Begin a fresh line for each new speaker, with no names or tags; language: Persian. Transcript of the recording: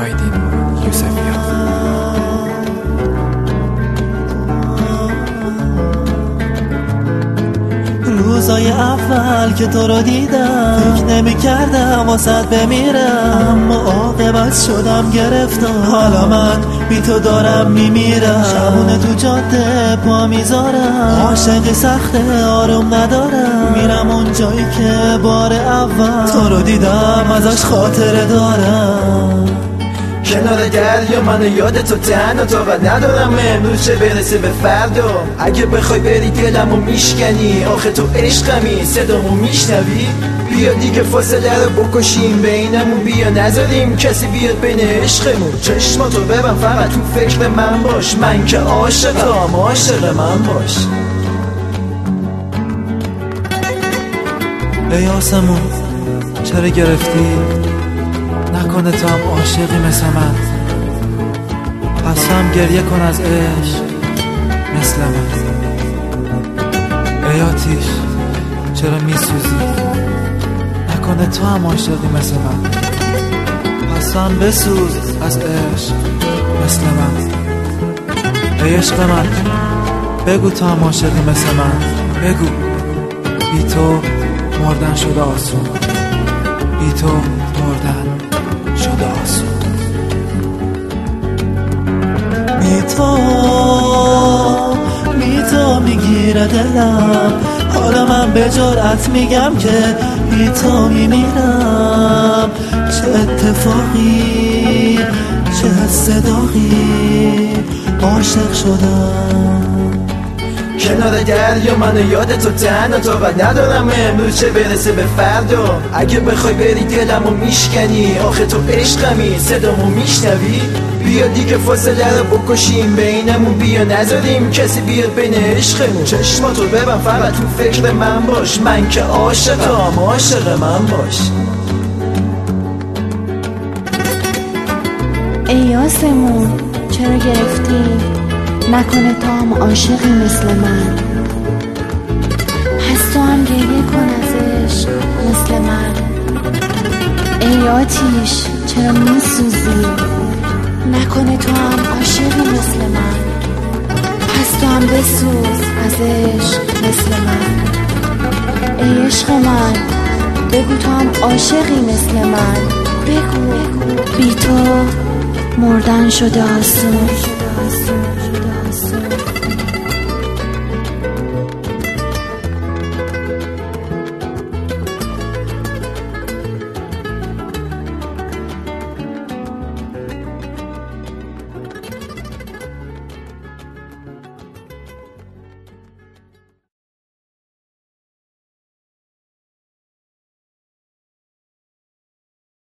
آیدین یوسفیان.
روزای اول که تو رو دیدم فکر نمی کردم واسد بمیرم، اما عاقبت شدم گرفتم. حالا من بی تو دارم میمیرم، شبونه تو جاده پا میذارم، عاشقی سخته آروم ندارم، میرم اون جایی که بار اول تو رو دیدم ازش خاطره دارم.
کنار دریا منو یاد تو تنها تو و ندارم امروز چه برسه به فردا. اگه بخوای بری دلمو میشکنی، آخه تو عشقمی صدامو میشنوی. بیا دیگه فاصله رو بکشیم بینمون، بیا نذاریم کسی بیاد بین عشقمون. چشماتو ببن فقط تو فکر من باش، من که عاشقم عاشق من باش.
ای آسمون چرا گرفتی؟ نکنه تو هم عاشقی مثل من، پس هم گریه کن از عشق مثل من. ای آتیش چرا میسوزی؟ نکنه تو هم عاشقی مثل من، پس هم بسوز از عشق مثل من. ای عشق من بگو تو هم عاشقی مثل من، بگو. بی تو مردن شده آسون، بی تو مردن شده آسون. بی تو میگیره دلم، حالا من به جرأت میگم که بی تو میمیرم. چه اتفاقی چه صداقی عاشق شدم.
کنار دریا منو یاد تو تنها تو و ندارم امروز چه برسه به فردا. اگه بخوای بری دلمو میشکنی، آخه تو عشقمی صدامو میشنوی. بیا دیگه فاصله رو بکشیم بینمون، بیا نذاریم کسی بیاد بین عشقمون. چشماتو ببن فقط تو فکر من باش، من که عاشقم عاشق من باش.
ای آسمون چرا گرفتی؟ نکنه تو هم عاشقی مثل من، پس تو هم گریه کن از عشق مثل من. ای آتیش چرا میسوزی؟ نکنه تو هم عاشقی مثل من، پس تو هم بسوز از عشق مثل من. ای عشق من بگو تو هم عاشقی مثل من، بگو. بی تو مردن شده آسون.